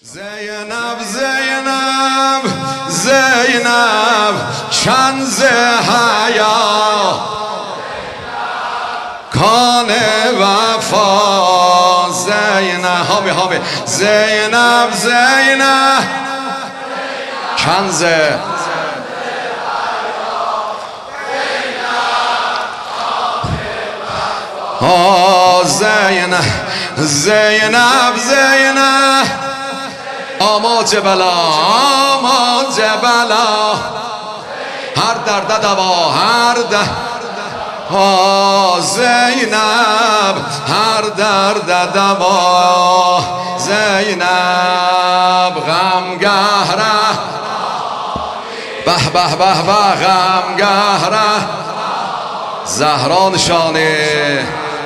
زینب زینب زینب کنز حیا کان وفا زینب هابی زینب زینب کنز زینب زینب زینب آماج بلا آماج بلا هر درد دوا هر زینب هر درد دوا زینب غمگهره به به به به غمگهره زهرا نشانه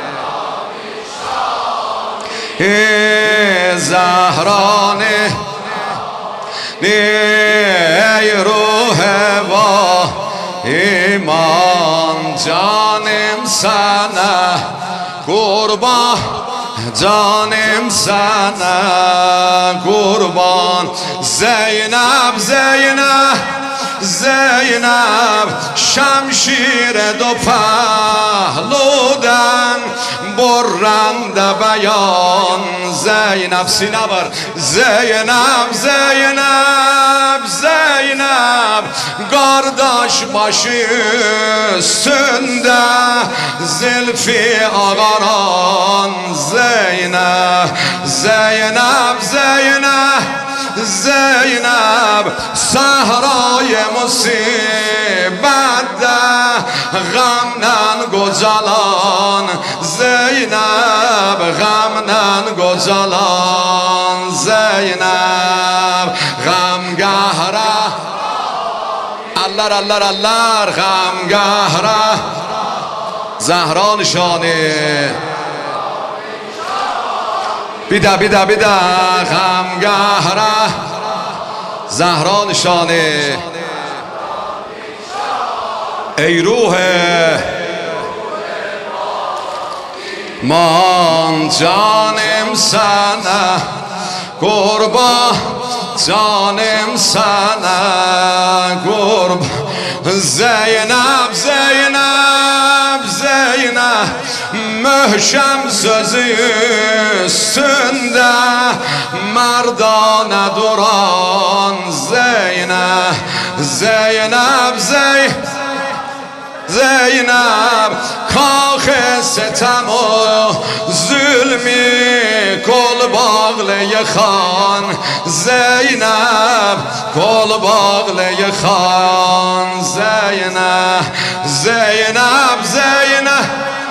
زهرانه ای روح با ایمان جانم سنه قربان جانم سنه قربان زینب زینب زینب شمشیر دو پهلودن برند بیان زینب سینه بر زینب زینب زینب گارداش باشی سنده زلفی آقاران زینب زینب زینب زینب صحرای مصیبت غمنن گجالان زینب غمنن گجالان زینب غمگهره اللر اللر اللر غمگهره زهرا نشانه بیده بیده بیده غمگهره زهرا نشانه ای روح من جانم سنه قربان جانم سنه قربان زینب زینب زینب محشم سازی سنده مردان دوران زینب زینب زینب کاخ ستم و ظلمی کل باغله خان زینب کل باغله خان زینب زینب زینب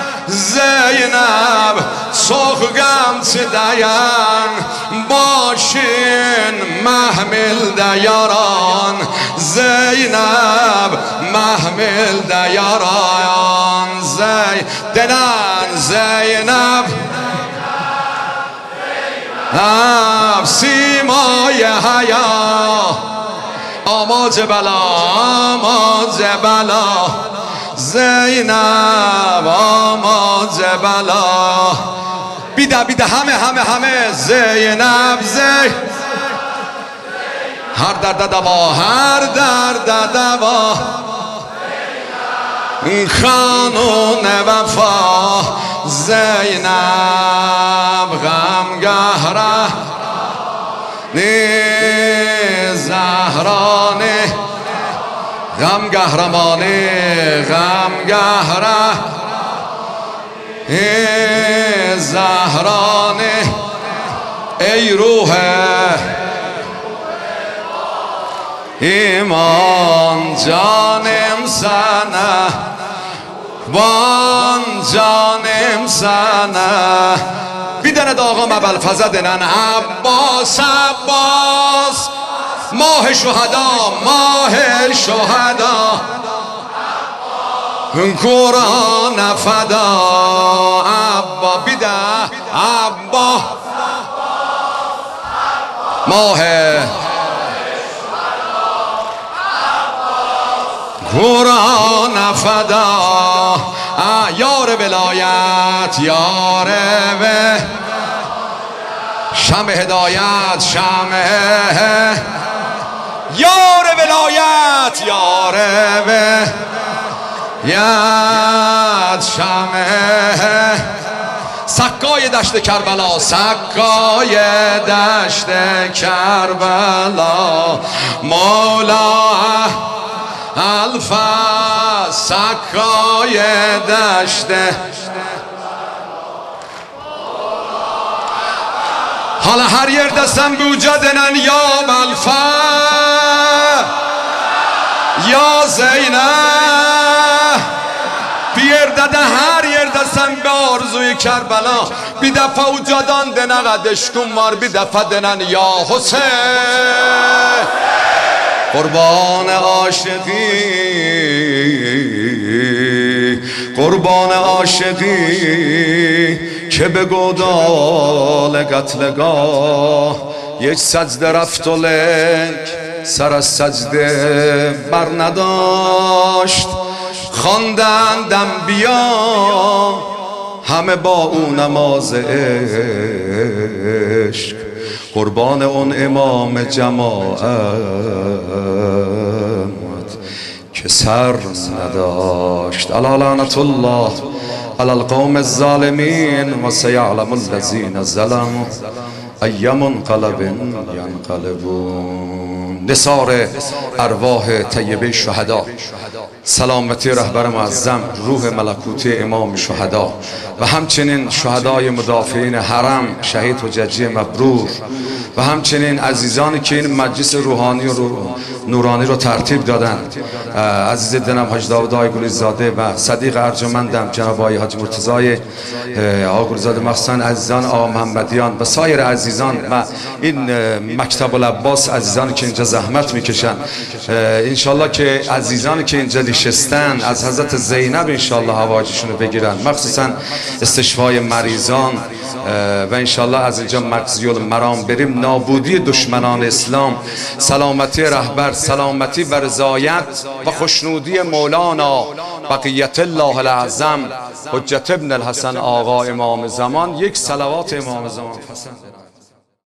زینب سوخگم چه دیان باشین محمل دیاران زینب محمل دیاران دنان زینب سیمای حیا آماج بلا آماج بلا زینب آماج بلا بیده بیده همه زینب هر درد دوا هر درد دوا خانون وفا زینب غمگهره زهرانه غمگهرمانه غمگهره زهرانه ای روح ایمان جانم سنه وان جانم سنه بیدن داغم اول فزدنن عباس عباس ماه شهدا ماه شهدا قرآن فدا عبا بیده عبا ماه قرآن فدا یار ولایت یار شمع هدایت، شمع یار ولایت، یار ولایت، شمع سکای دشت کربلا، سکای دشت کربلا، مولا الفا سکای دشت. حالا هر yer desem bu cadenen ya Malfa ya Zeynep bir yerde de her yerde sen be arzuyu Kerbela bir defa ucadan dene kardeşkum var bir defa denen ya Hüseyin kurban aşıkı قربان عاشقی که به گودال قتلگاه یک سجده رفت و لک سر از سجده بر نداشت خواندندم بیا همه با او نماز عشق قربان اون امام جماعت که سر نداشت. الا لعنت الله علی القوم الظالمین و سیعلم الذین ظلموا ای منقلب ینقلبون. نثار ارواح طیبه شهدا، سلامتی رهبر معظم، روح ملکوتی امام شهدا و همچنین شهدای مدافعین حرم شهید حججی مبرور و همچنین عزیزانی که این مجلس روحانی و نورانی رو ترتیب دادن، عزیز دلم حاج داود آقای گلیزاده و صدیق ارجمندم جناب آقای حاج مرتضی آقا گلیزاده، مخصوصا عزیزان آقا محمدیان و سایر عزیزان و این مکتب العباس عزیزانی که اینجا زحمت میکشن. انشالله که عزیزانی که اینجا نشستن از حضرت زینب انشالله حوایجشون رو بگیرن، مخصوصا استشفای مریضان و انشالله از اینجا مقضی المرام بریم. نابودی دشمنان اسلام، سلامتی رهبر، سلامتی و رضایت و خوشنودی مولانا بقیت الله الاعظم حجت ابن الحسن آقا امام زمان. یک صلوات امام زمان.